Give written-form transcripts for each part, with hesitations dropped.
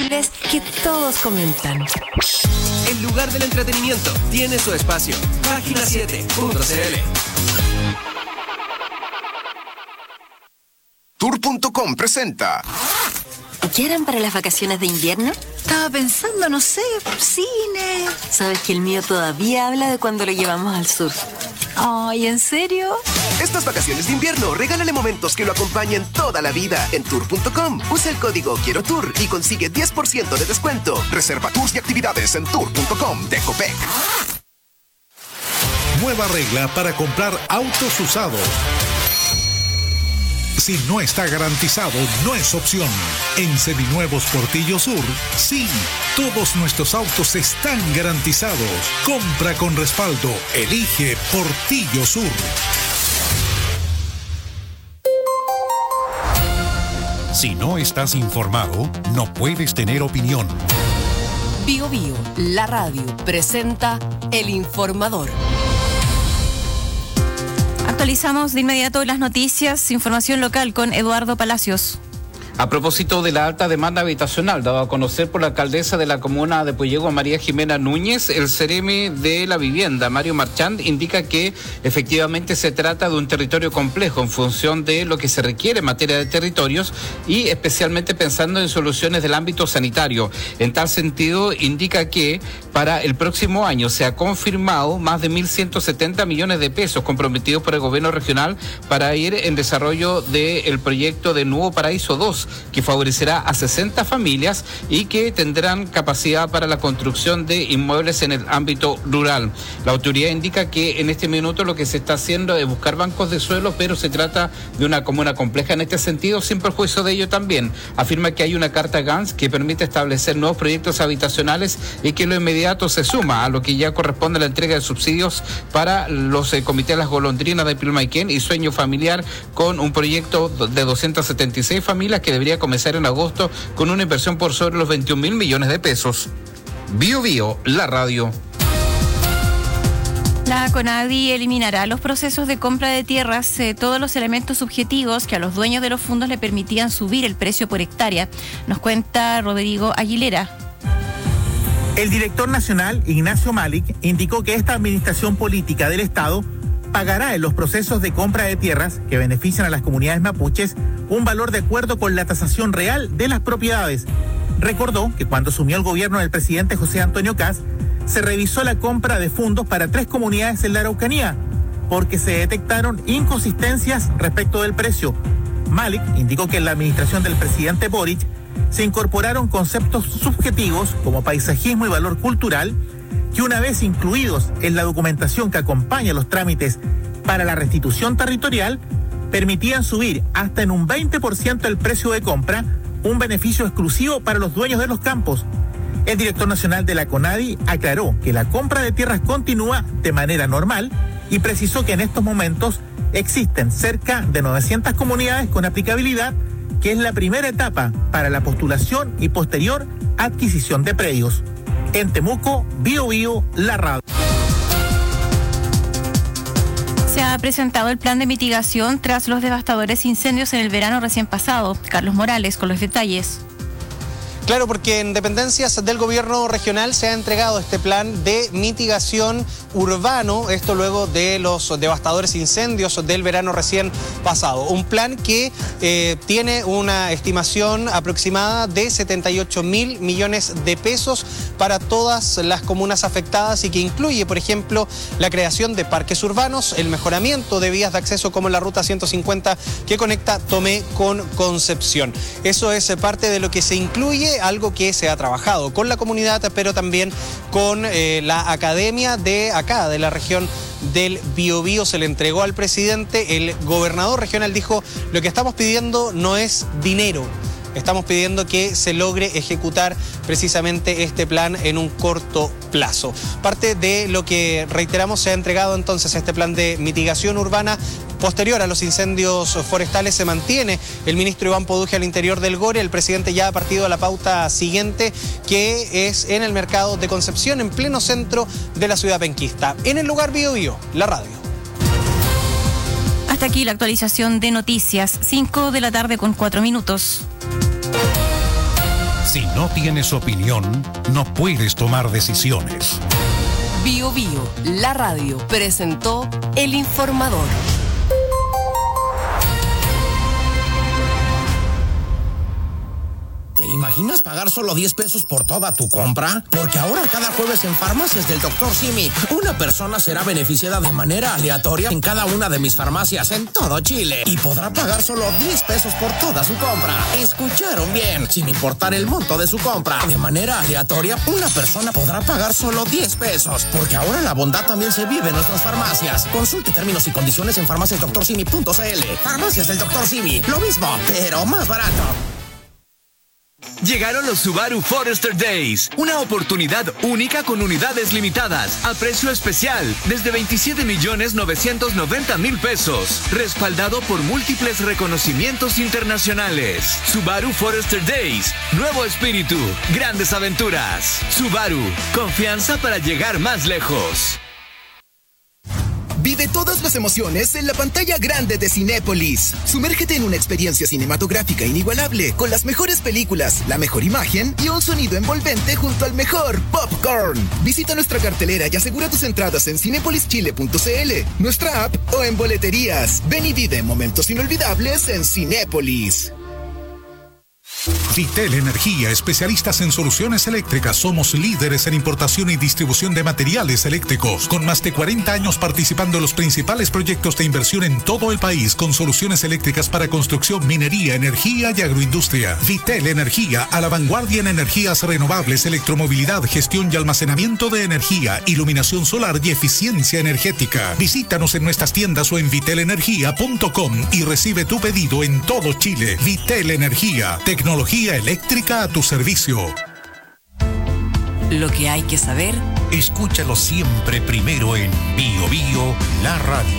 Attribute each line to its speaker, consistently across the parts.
Speaker 1: increíbles que todos comentan.
Speaker 2: El lugar del entretenimiento tiene su espacio. Página7.cl.
Speaker 3: Tour.com presenta.
Speaker 1: ¿Qué harán para las vacaciones de invierno?
Speaker 4: Estaba pensando, no sé, cine.
Speaker 1: ¿Sabes que el mío todavía habla de cuando lo llevamos al sur?
Speaker 4: Ay, ¿en serio?
Speaker 3: Estas vacaciones de invierno, regálale momentos que lo acompañen toda la vida en Tour.com. Usa el código Quiero Tour y consigue 10% de descuento. Reserva tours y actividades en Tour.com de Copec.
Speaker 5: Nueva regla para comprar autos usados. Si no está garantizado, no es opción. En Seminuevos Portillo Sur, sí, todos nuestros autos están garantizados. Compra con respaldo. Elige Portillo Sur. Si no estás informado, no puedes tener opinión.
Speaker 6: Bio Bio, la radio, presenta El Informador.
Speaker 4: Actualizamos de inmediato las noticias, información local con Eduardo Palacios.
Speaker 7: A propósito de la alta demanda habitacional dado a conocer por la alcaldesa de la comuna de Puyehua, María Jimena Núñez, el CEREMI de la vivienda, Mario Marchand, indica que efectivamente se trata de un territorio complejo en función de lo que se requiere en materia de territorios y especialmente pensando en soluciones del ámbito sanitario. En tal sentido, indica que para el próximo año se ha confirmado más de 1.170 millones de pesos comprometidos por el gobierno regional para ir en desarrollo del proyecto de Nuevo Paraíso 2, que favorecerá a 60 familias y que tendrán capacidad para la construcción de inmuebles en el ámbito rural. La autoridad indica que en este minuto lo que se está haciendo es buscar bancos de suelo, pero se trata de una comuna compleja en este sentido, sin perjuicio de ello también. Afirma que hay una carta GANS que permite establecer nuevos proyectos habitacionales y que lo inmediato se suma a lo que ya corresponde a la entrega de subsidios para los comités Las Golondrinas de Pilmaiquén y Sueño Familiar, con un proyecto de 276 familias que debería comenzar en agosto con una inversión por sobre los 21.000 millones de pesos. Bio Bio, la radio.
Speaker 4: La CONADI eliminará los procesos de compra de tierras, todos los elementos subjetivos que a los dueños de los fondos le permitían subir el precio por hectárea. Nos cuenta Rodrigo Aguilera.
Speaker 8: El director nacional, Ignacio Malik, indicó que esta administración política del Estado pagará en los procesos de compra de tierras que benefician a las comunidades mapuches un valor de acuerdo con la tasación real de las propiedades. Recordó que cuando asumió el gobierno del presidente José Antonio Kast, se revisó la compra de fondos para 3 comunidades en la Araucanía, porque se detectaron inconsistencias respecto del precio. Malik indicó que en la administración del presidente Boric se incorporaron conceptos subjetivos como paisajismo y valor cultural, que una vez incluidos en la documentación que acompaña los trámites para la restitución territorial, permitían subir hasta en un 20% el precio de compra, un beneficio exclusivo para los dueños de los campos. El director nacional de la CONADI aclaró que la compra de tierras continúa de manera normal y precisó que en estos momentos existen cerca de 900 comunidades con aplicabilidad, que es la primera etapa para la postulación y posterior adquisición de predios. En Temuco, Bio Bio, la radio.
Speaker 4: Se ha presentado el plan de mitigación tras los devastadores incendios en el verano recién pasado. Carlos Morales con los detalles.
Speaker 9: Claro, porque en dependencias del gobierno regional se ha entregado este plan de mitigación urbano, esto luego de los devastadores incendios del verano recién pasado. Un plan que tiene una estimación aproximada de 78.000 millones de pesos para todas las comunas afectadas y que incluye, por ejemplo, la creación de parques urbanos, el mejoramiento de vías de acceso como la ruta 150 que conecta Tomé con Concepción. Eso es parte de lo que se incluye, algo que se ha trabajado con la comunidad, pero también con la academia de acá, de la región del Biobío. Se le entregó al presidente. El gobernador regional dijo: lo que estamos pidiendo no es dinero, estamos pidiendo que se logre ejecutar precisamente este plan en un corto plazo. Parte de lo que, reiteramos, se ha entregado entonces este plan de mitigación urbana. Posterior a los incendios forestales se mantiene el ministro Iván Poduje al interior del GORE. El presidente ya ha partido a la pauta siguiente, que es en el mercado de Concepción, en pleno centro de la ciudad penquista. En el lugar Bio Bio, la radio.
Speaker 4: Hasta aquí la actualización de noticias, 5 de la tarde con 4 minutos.
Speaker 5: Si no tienes opinión, no puedes tomar decisiones.
Speaker 6: Bio Bio, la radio, presentó El Informador.
Speaker 10: ¿Te imaginas pagar solo 10 pesos por toda tu compra? Porque ahora cada jueves en Farmacias del Dr. Simi, una persona será beneficiada de manera aleatoria en cada una de mis farmacias en todo Chile y podrá pagar solo 10 pesos por toda su compra. ¿Escucharon bien? Sin importar el monto de su compra, de manera aleatoria, una persona podrá pagar solo 10 pesos. Porque ahora la bondad también se vive en nuestras farmacias. Consulte términos y condiciones en farmaciasdoctorsimi.cl. Farmacias del Dr. Simi, lo mismo, pero más barato.
Speaker 2: Llegaron los Subaru Forester Days, una oportunidad única con unidades limitadas, a precio especial, desde 27.990.000 pesos, respaldado por múltiples reconocimientos internacionales. Subaru Forester Days, nuevo espíritu, grandes aventuras. Subaru, confianza para llegar más lejos.
Speaker 3: Vive todas las emociones en la pantalla grande de Cinépolis. Sumérgete en una experiencia cinematográfica inigualable, con las mejores películas, la mejor imagen y un sonido envolvente junto al mejor popcorn. Visita nuestra cartelera y asegura tus entradas en cinepolischile.cl, nuestra app o en boleterías. Ven y vive momentos inolvidables en Cinépolis.
Speaker 5: Vitel Energía, especialistas en soluciones eléctricas. Somos líderes en importación y distribución de materiales eléctricos, con más de 40 años participando en los principales proyectos de inversión en todo el país, con soluciones eléctricas para construcción, minería, energía y agroindustria. Vitel Energía, a la vanguardia en energías renovables, electromovilidad, gestión y almacenamiento de energía, iluminación solar y eficiencia energética. Visítanos en nuestras tiendas o en vitelenergia.com y recibe tu pedido en todo Chile. Vitel Energía, tecnología eléctrica a tu servicio.
Speaker 6: Lo que hay que saber.
Speaker 5: Escúchalo siempre primero en Bio Bio, la radio.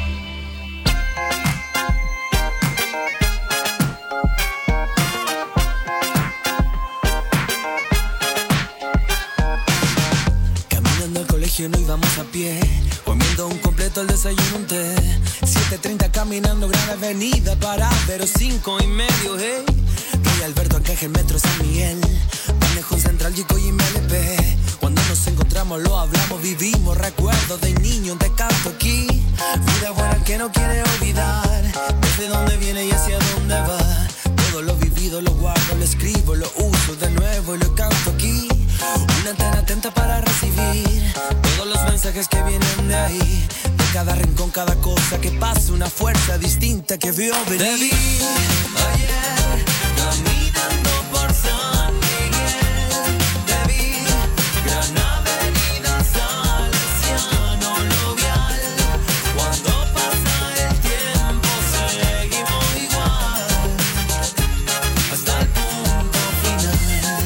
Speaker 11: Caminando al colegio no íbamos a pie, comiendo un completo el desayuno, un té. 7:30 caminando Gran Avenida para Vero 5:30, hey. Alberto Arcángel, Metro San Miguel, Manejo Central, Chico y MLP. Cuando nos encontramos lo hablamos, vivimos recuerdos de niño, te canto aquí. Vida buena que no quiere olvidar, desde dónde viene y hacia dónde va. Todo lo vivido lo guardo, lo escribo, lo uso de nuevo y lo canto aquí. Una antena atenta para recibir todos los mensajes que vienen de ahí. De cada rincón, cada cosa que pasa, una fuerza distinta que vio venir. Te vi ayer caminando por San Miguel, te vi, Gran Avenida Salesiano, Lovial. Cuando pasa el tiempo seguimos igual, hasta el punto final,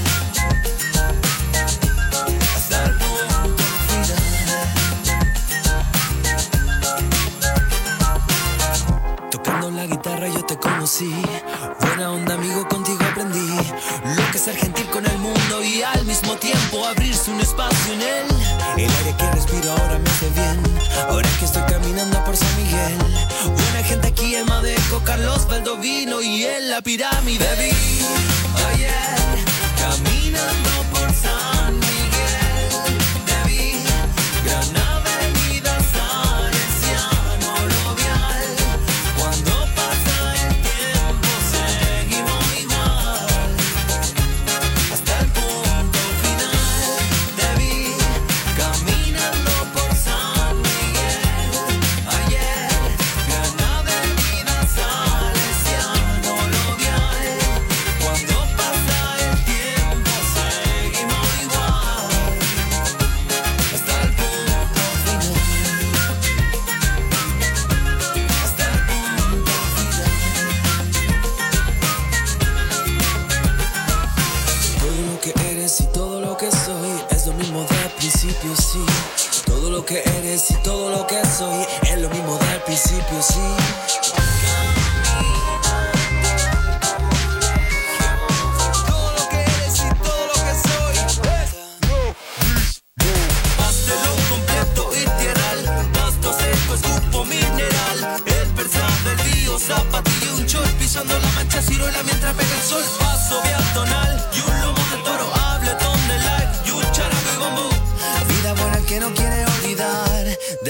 Speaker 11: hasta el punto final. Tocando la guitarra yo te conocí, buena onda amigo, contigo aprendí lo que es ser gentil con el mundo y al mismo tiempo abrirse un espacio en él. El aire que respiro ahora me hace bien, ahora que estoy caminando por San Miguel. Buena gente aquí en Madeco, Carlos Valdovino y en la pirámide. Te vi ayer caminando por San Miguel, te vi, Gran Avenida Salesiano, Lovial. Cuando pasa el tiempo seguimos igual, hasta el punto final. Te vi caminando por San Miguel ayer, Gran Avenida Salesiano, Lovial. Cuando pasa el tiempo seguimos igual, hasta el punto final, hasta el punto final. Todo lo que eres y todo lo que soy es lo mismo del principio, sí. Todo lo que eres y todo lo que soy es lo mismo del principio, sí. Todo lo que eres y todo lo que soy. Pastelo completo y tierral, pasto seco es grupo mineral. El persal del río, zapatillo, un short pisando la mancha ciruela mientras pega el sol. Paso peatonal y un lomo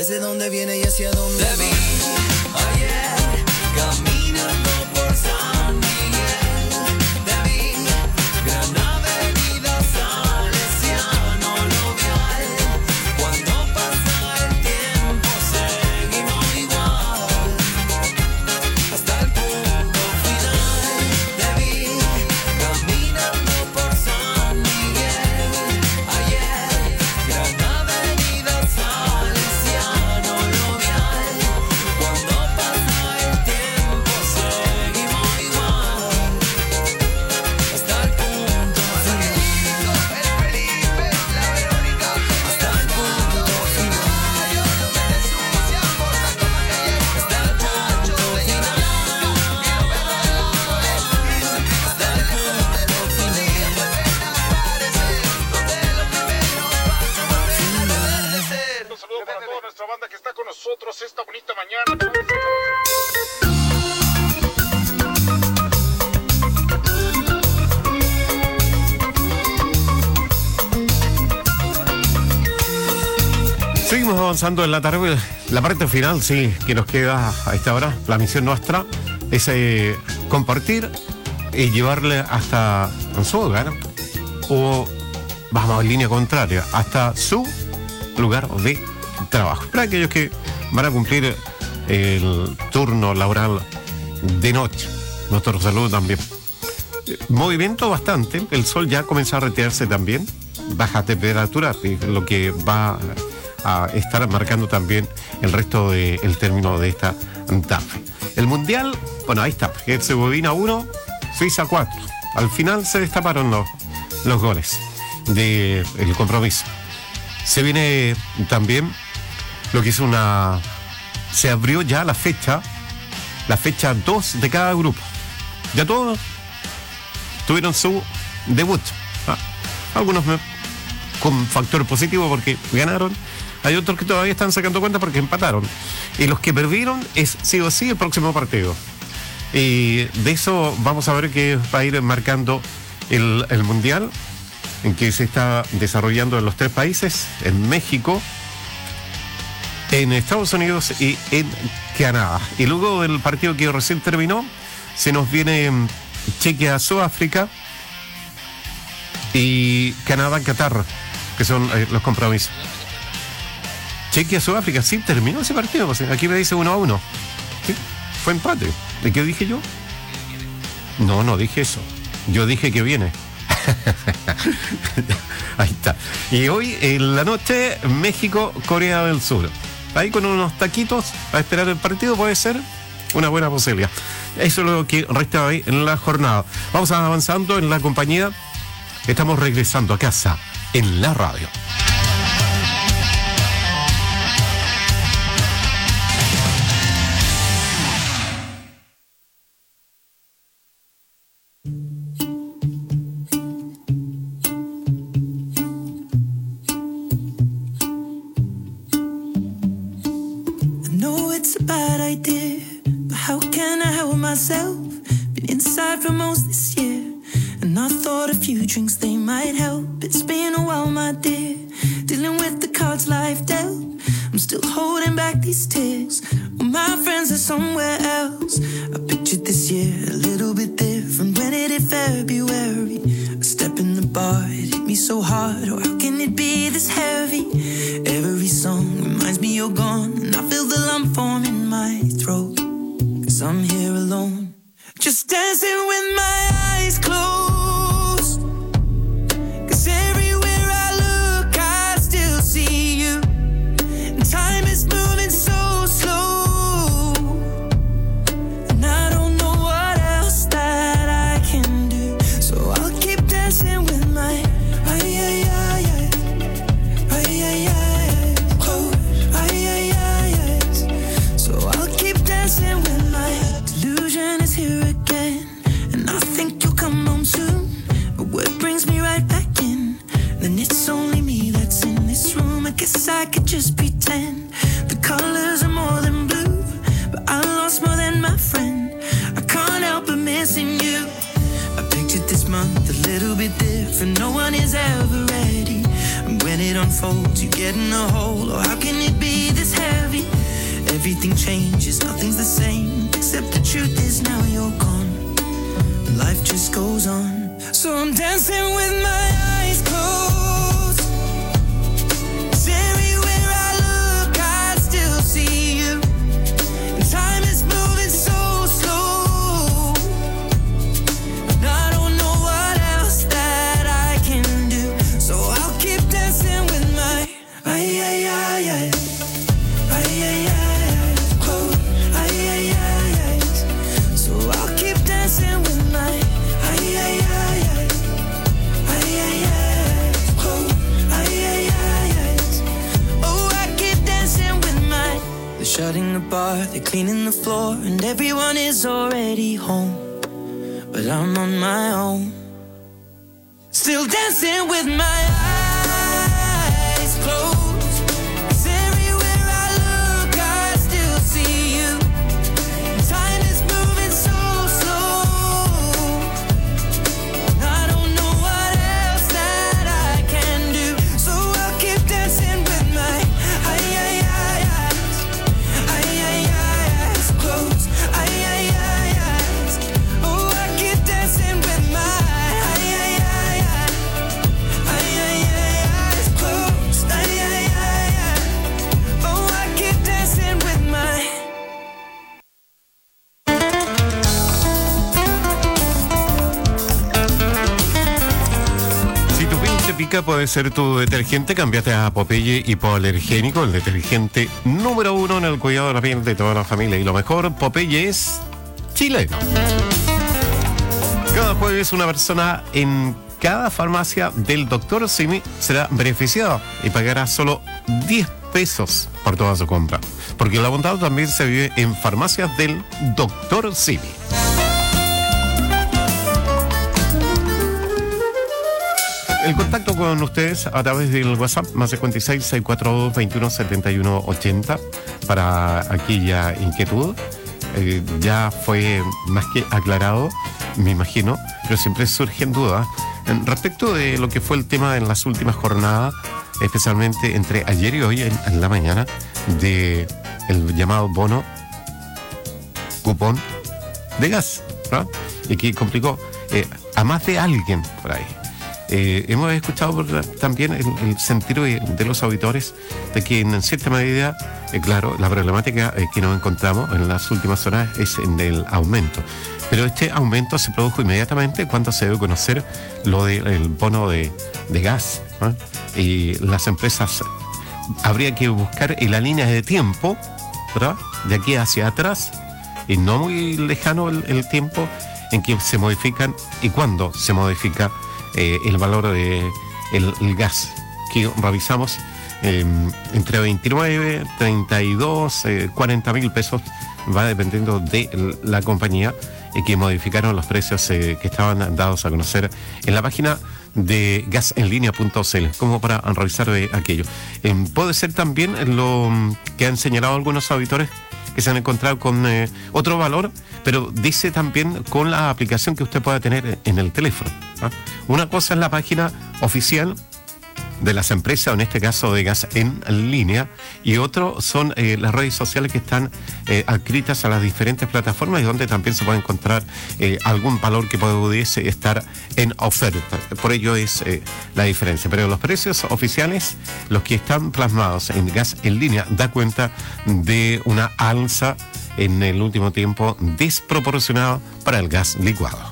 Speaker 11: desde dónde viene y hacia dónde va. Te vi ayer caminando por San Miguel. Te vi Gran Avenida Salesiano Lovial. Cuando pasa el tiempo seguimos igual hasta el punto final. Te vi caminando por San Miguel ayer. Gran Avenida Salesiano Lovial. Cuando pasa el tiempo seguimos igual hasta el punto final. El Felipe, la Verónica, hasta el punto final. Yo no me desucia por tanto más que llevo. Hasta el punto final. Hasta el punto final.
Speaker 12: Un saludo para toda nuestra banda que está con nosotros esta bonita mañana.
Speaker 13: Seguimos avanzando en la tarde, la parte final, sí, que nos queda a esta hora. La misión nuestra es compartir y llevarle hasta su hogar, o vamos en línea contraria, hasta su lugar de trabajo. Para aquellos que van a cumplir el turno laboral de noche, nuestro saludo también. Movimiento bastante, el sol ya comienza a retirarse también, baja temperatura, lo que va a estar marcando también el resto del término de esta tarde. El Mundial, bueno, ahí está, Herzegovina 1, Suiza 4. Al final se destaparon los goles del compromiso. Se viene también lo que es se abrió ya la fecha 2 de cada grupo. Ya todos tuvieron su debut. Algunos con factor positivo porque ganaron. Hay otros que todavía están sacando cuentas porque empataron. Y los que perdieron es sí o sí el próximo partido. Y de eso vamos a ver que va a ir marcando el Mundial, en que se está desarrollando en los 3 países, en México, en Estados Unidos y en Canadá. Y luego del partido que recién terminó, se nos viene Chequia, Sudáfrica y Canadá, Qatar, que son los compromisos. Chequia, Sudáfrica, sí, terminó ese partido. Pues, aquí me dice 1-1. ¿Sí? Fue empate. ¿De qué dije yo? No dije eso. Yo dije que viene. Ahí está. Y hoy en la noche, México, Corea del Sur. Ahí con unos taquitos a esperar el partido puede ser una buena posibilidad. Eso es lo que resta hoy en la jornada. Vamos avanzando en la compañía. Estamos regresando a casa en la radio.
Speaker 11: Been inside for most this year, and I thought a few drinks they might help. It's been a while, my dear, dealing with the cards life dealt. I'm still holding back these tears, well, my friends are somewhere else. I pictured this year a little bit different when it hit February. A step in the bar, it hit me so hard, oh how can it be this heavy? Every song reminds me you're gone, and I feel the lump form in my throat, 'cause I'm here alone, just dancing with my eyes closed. 'Cause everywhere I look, I still see you. And time is moving so slow, and I don't know what else that I can do. So I'll keep dancing with my So I'll keep dancing with my delusion is here again, and I think you'll come home soon. But what brings me right back in? Then it's only me that's in this room. I guess I could just pretend the colors are more than blue, but I lost more than my friend. I can't help but missing you. I pictured this month a little bit different. No one is ever ready. And when it unfolds, you get in a hole. Oh, how can it be this heavy? Everything changes, nothing's the same, except the truth is now you're gone. Life just goes on. So I'm dancing with my eyes closed. 'Cause everywhere I look, I still see you. And time is moving so slow. And I don't know what else that I can do. So I'll keep dancing with my eyes. So I'll keep dancing with my oh, I keep dancing with my. They're shutting the bar, they're cleaning the floor, and everyone is already home. But I'm on my own, still dancing with my eyes closed.
Speaker 13: Puede ser tu detergente, cámbiate a Popeye hipoalergénico, el detergente número 1 en el cuidado de la piel de toda la familia. Y lo mejor, Popeye es chileno. Cada jueves una persona en cada farmacia del Dr. Simi será beneficiada y pagará solo 10 pesos por toda su compra. Porque la bondad también se vive en farmacias del Dr. Simi. El contacto con ustedes a través del WhatsApp más 56-642-217180 para aquella inquietud. Ya fue más que aclarado, me imagino, pero siempre surgen dudas respecto de lo que fue el tema en las últimas jornadas, especialmente entre ayer y hoy en la mañana, de el llamado bono cupón de gas, ¿no? Y que complicó a más de alguien por ahí. Hemos escuchado también el sentir de los auditores de que en cierta medida, claro, la problemática que nos encontramos en las últimas horas es en el aumento. Pero este aumento se produjo inmediatamente cuando se dio a conocer lo del bono de gas, ¿no? Y las empresas, habría que buscar en la línea de tiempo, ¿verdad?, de aquí hacia atrás, y no muy lejano el tiempo en que se modifican y cuándo se modifica el valor de el gas, que revisamos entre 29, 32, 40 mil pesos, va dependiendo de la compañía, que modificaron los precios que estaban dados a conocer en la página de gasenlinea.cl, como para revisar aquello. Puede ser también lo que han señalado algunos auditores, que se han encontrado con otro valor, pero dice también con la aplicación que usted pueda tener en el teléfono, ¿no? Una cosa es la página oficial de las empresas, en este caso de Gas en Línea, y otro son las redes sociales que están adscritas a las diferentes plataformas y donde también se puede encontrar algún valor que pudiese estar en oferta. Por ello es la diferencia. Pero los precios oficiales, los que están plasmados en Gas en Línea, da cuenta de una alza en el último tiempo desproporcionada para el gas licuado.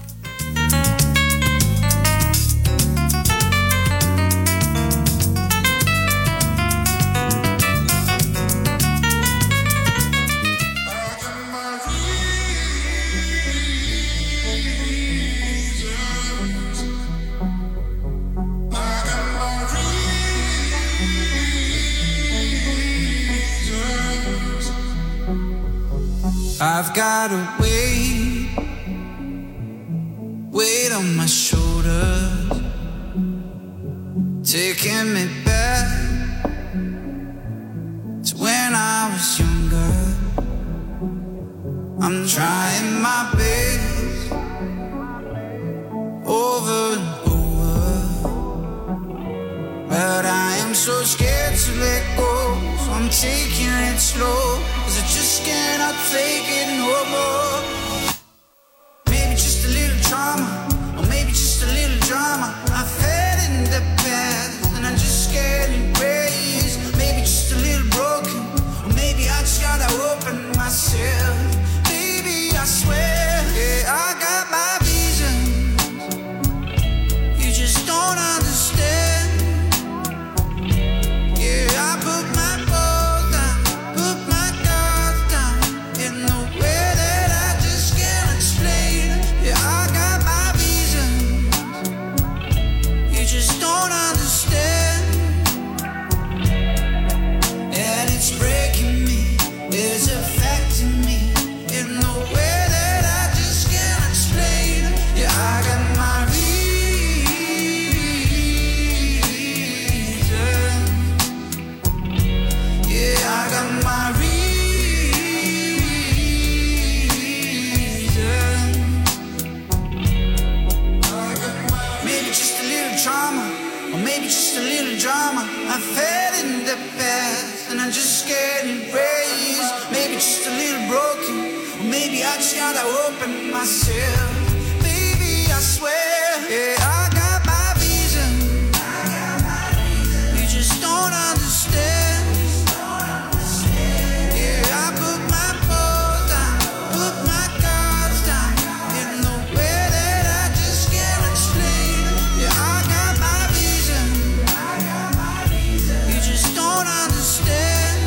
Speaker 11: I've got a weight on my shoulders, taking me back to when I was younger. I'm trying my best over and over, but I
Speaker 14: so scared to let go, so I'm taking it slow, 'cause I just cannot take it no more. Maybe just a little trauma, or maybe just a little drama. I fell in the past, and I just can't embrace. Maybe just a little broken, or maybe I just gotta open myself. Baby, I swear, yeah, I got my reasons. You just don't understand. Yeah, I put my balls down, put my guards down, in the way that I just can't explain. Yeah, I got my reasons. You just don't understand. And it's breaking me, it's affecting me, in the way that I just can't explain. Yeah, I got my reason. Yeah, I got my reason. Maybe just a little trauma, or maybe just a little drama. I fell in the past, and I just can't embrace. Maybe just a little broken, or maybe I just gotta open myself. Baby, I swear, yeah, I got my reason. You just don't understand. Yeah, I put my balls down, put my cards down, in the way that I just can't explain. Yeah, I got my reason. You just don't understand.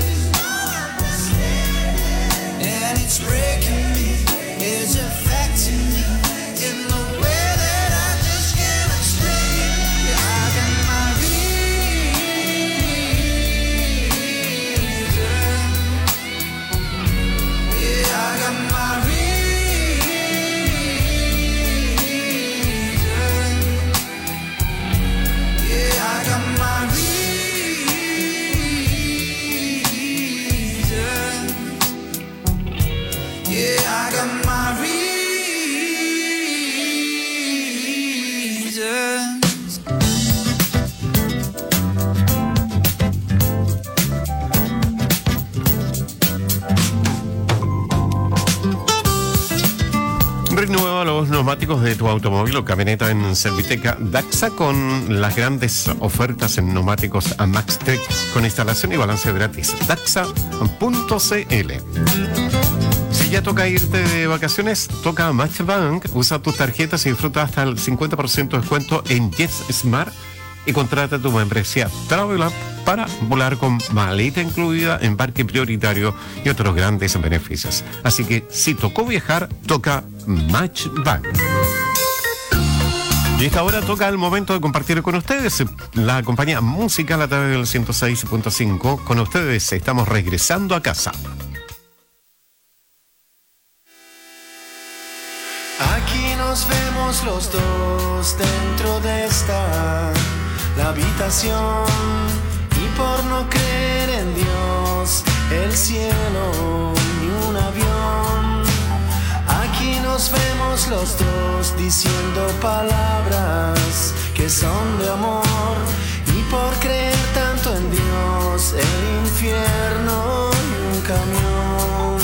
Speaker 14: And it's breaking me, it's affecting me, in the way that I just can't explain. Yeah, I got my reason. Yeah, I got my reason. Yeah, I got my reason. Yeah, I got my reasons.
Speaker 13: Renueva los neumáticos de tu automóvil o camioneta en Serviteca Daxa con las grandes ofertas en neumáticos a MaxTech con instalación y balanceo gratis. Daxa.cl. Si ya toca irte de vacaciones, toca Matchbank. Usa tus tarjetas y disfruta hasta el 50% de descuento en JetSmart y contrata tu membresía Travel Up para volar con maleta incluida, embarque prioritario y otros grandes beneficios. Así que si tocó viajar, toca Matchbank. Y esta hora toca el momento de compartir con ustedes la compañía musical a través del 106.5. Con ustedes estamos regresando a casa.
Speaker 15: Aquí nos vemos los dos dentro de la habitación, y por no creer en Dios, el cielo ni un avión. Aquí nos vemos los dos diciendo palabras que son de amor, y por creer tanto en Dios, el infierno y un camión.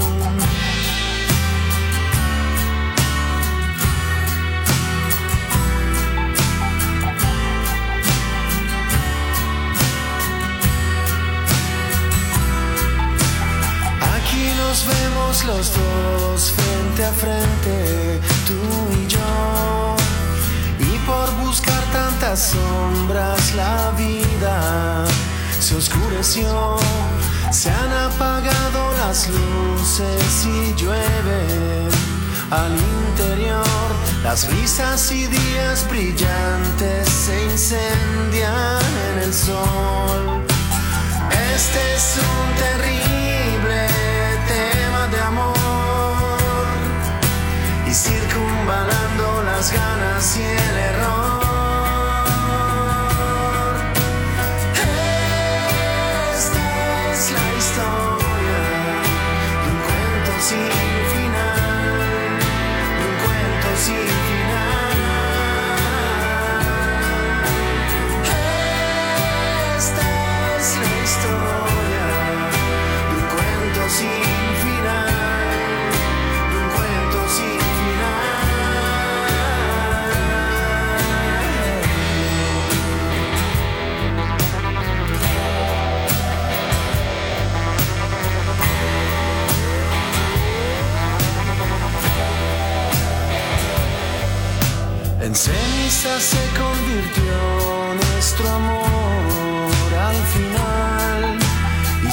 Speaker 15: Nos vemos los dos frente a frente, tú y yo, y por buscar tantas sombras la vida se oscureció, se han apagado las luces y llueve al interior, las risas y días brillantes se incendian en el sol. Este es un terrible tema de amor, y circunvalando las ganas y el error. Esta es la historia de un cuento sin final, de un cuento sin final. Esta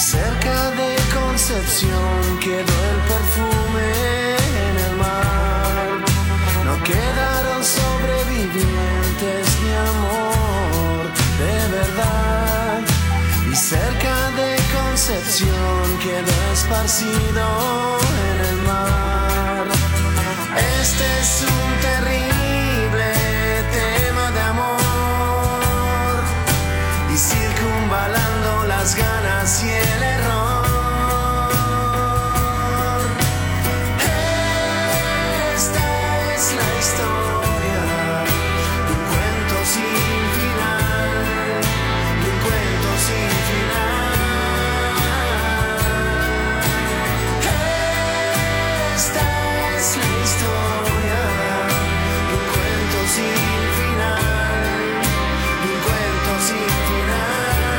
Speaker 15: cerca de Concepción quedó el perfume en el mar. No quedaron sobrevivientes ni amor de verdad. Y cerca de Concepción quedó esparcido en el mar. Este es un terrible tema de amor y circunvalando las ganas y el error. Esta es la historia de un cuento sin final, de un cuento sin final. Esta es la historia de un cuento sin final, de un cuento sin final.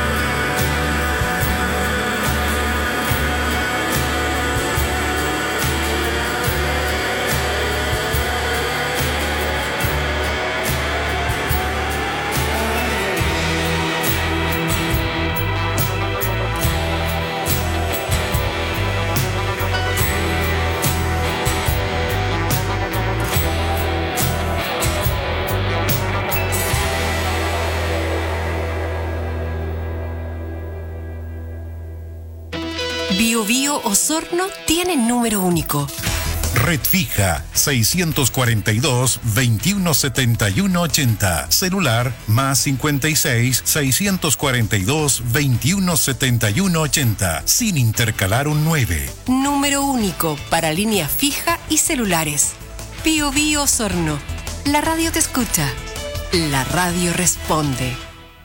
Speaker 6: Bio Bio Osorno tiene número único.
Speaker 16: Red fija 642 2171 80. Celular más 56 642 2171 80. Sin intercalar un 9.
Speaker 6: Número único para línea fija y celulares. Bio Bio Osorno. La radio te escucha. La radio responde.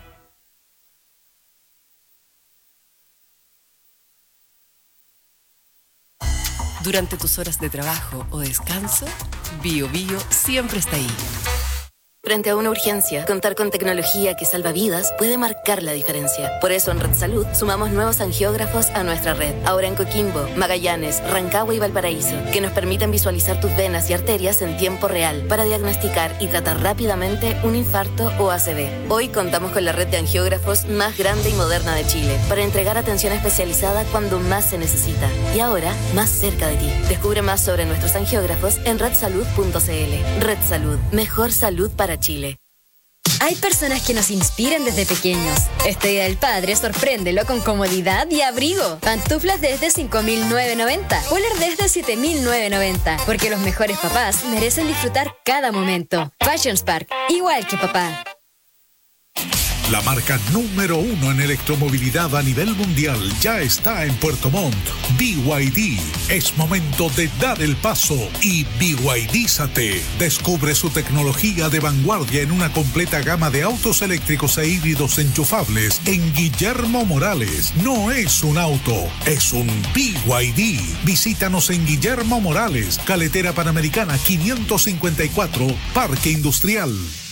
Speaker 6: Durante tus horas de trabajo o descanso, Bio Bio siempre está ahí.
Speaker 17: Frente a una urgencia, contar con tecnología que salva vidas puede marcar la diferencia. Por eso en Red Salud sumamos nuevos angiógrafos a nuestra red. Ahora en Coquimbo, Magallanes, Rancagua y Valparaíso, que nos permiten visualizar tus venas y arterias en tiempo real para diagnosticar y tratar rápidamente un infarto o ACV. Hoy contamos con la red de angiógrafos más grande y moderna de Chile para entregar atención especializada cuando más se necesita. Y ahora, más cerca de ti. Descubre más sobre nuestros angiógrafos en redsalud.cl. Red Salud. Mejor salud para Chile.
Speaker 18: Hay personas que nos inspiran desde pequeños. Este Día del Padre sorpréndelo con comodidad y abrigo. Pantuflas desde 5.990, Polar desde 7.990, porque los mejores papás merecen disfrutar cada momento. Fashion Spark, igual que papá.
Speaker 5: La marca número 1 en electromovilidad a nivel mundial ya está en Puerto Montt. BYD. Es momento de dar el paso y BYDízate. Descubre su tecnología de vanguardia en una completa gama de autos eléctricos e híbridos enchufables en Guillermo Morales. No es un auto, es un BYD. Visítanos en Guillermo Morales, Carretera Panamericana 554, Parque Industrial.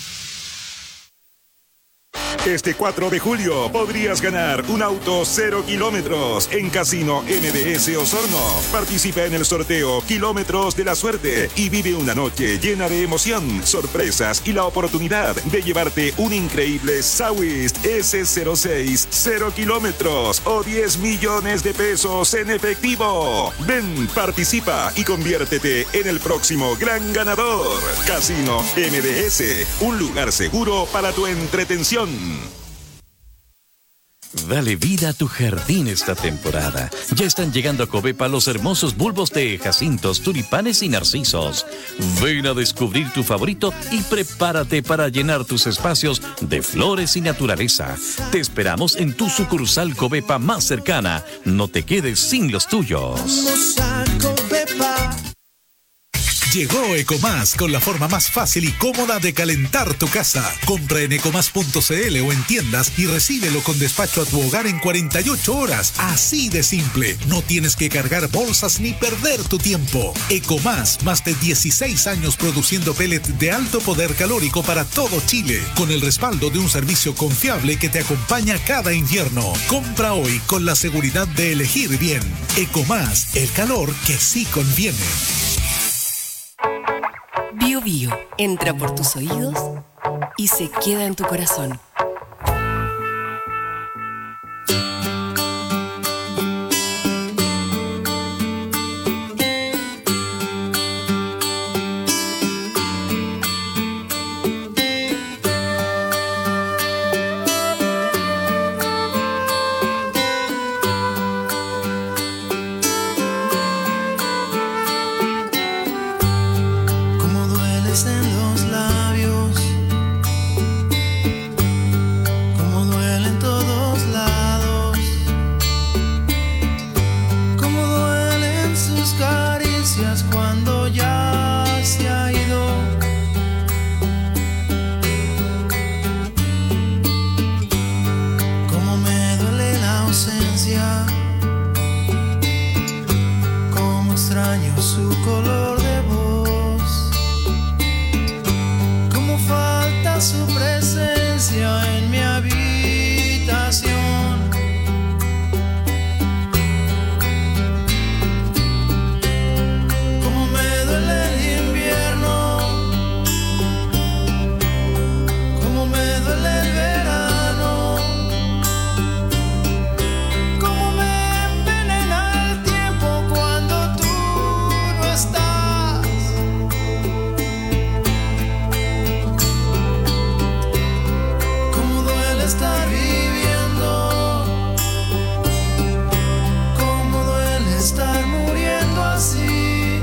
Speaker 12: Este 4 de julio podrías ganar un auto 0 kilómetros en Casino MBS Osorno. Participa en el sorteo Kilómetros de la Suerte y vive una noche llena de emoción, sorpresas y la oportunidad de llevarte un increíble Sawist S06 0 kilómetros o 10 millones de pesos en efectivo. Ven, participa y conviértete en el próximo gran ganador. Casino MBS, un lugar seguro para tu entretención.
Speaker 19: Dale vida a tu jardín esta temporada. Ya están llegando a Covepa los hermosos bulbos de jacintos, tulipanes y narcisos. Ven a descubrir tu favorito y prepárate para llenar tus espacios de flores y naturaleza. Te esperamos en tu sucursal Covepa más cercana. No te quedes sin los tuyos.
Speaker 15: Vamos a Covepa.
Speaker 5: Llegó Ecomás con la forma más fácil y cómoda de calentar tu casa. Compra en ecomás.cl o en tiendas y recíbelo con despacho a tu hogar en 48 horas. Así de simple. No tienes que cargar bolsas ni perder tu tiempo. Ecomás, más de 16 años produciendo pellet de alto poder calórico para todo Chile, con el respaldo de un servicio confiable que te acompaña cada invierno. Compra hoy con la seguridad de elegir bien. Ecomás, el calor que sí conviene.
Speaker 6: Bio Bio entra por tus oídos y se queda en tu corazón.
Speaker 15: ausencia. Cómo extraño su color de voz. Cómo falta su presencia en mi habitación. Cómo me duele el invierno. Cómo me duele el verano. Cómo me envenena el tiempo cuando tú no estás. Cómo duele estar viviendo. Cómo duele estar muriendo así.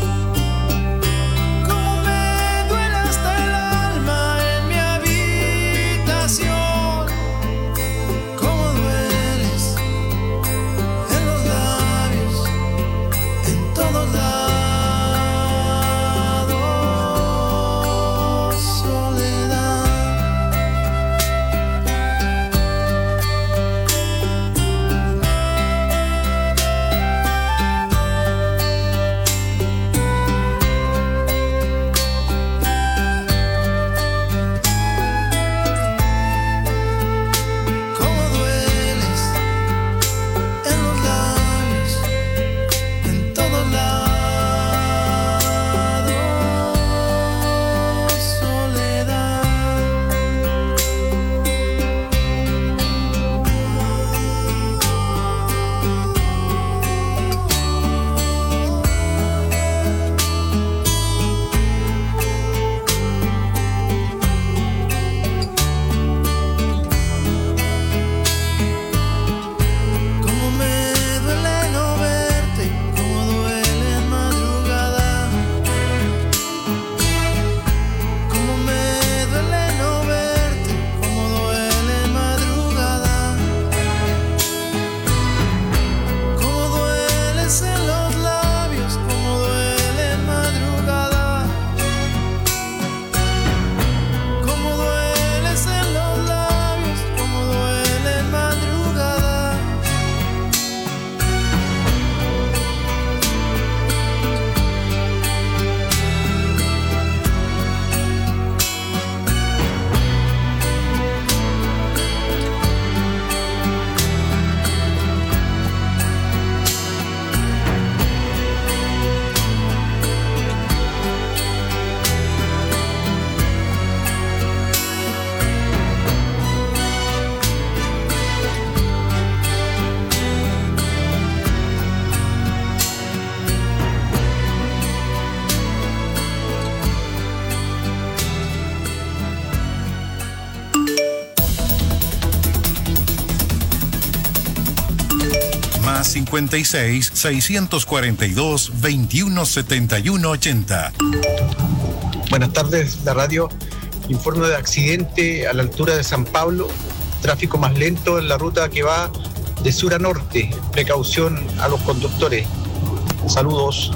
Speaker 15: Cómo me duele hasta el alma en mi habitación. Cómo dueles en los labios, en todos lados, soledad. Cómo dueles en los labios, en todos lados, soledad. Cómo me duele no verte, cómo duele en madrugada. Cómo me duele no verte, cómo duele en madrugada. Cómo dueles en los labios, cómo duele en madrugada. Cómo dueles en los labios, cómo duele en madrugada.
Speaker 16: Más 56 642 21 71 80.
Speaker 20: Buenas tardes, la radio. Informe de accidente a la altura de San Pablo. Tráfico más lento en la ruta que va de sur a norte. Precaución a los conductores. Saludos.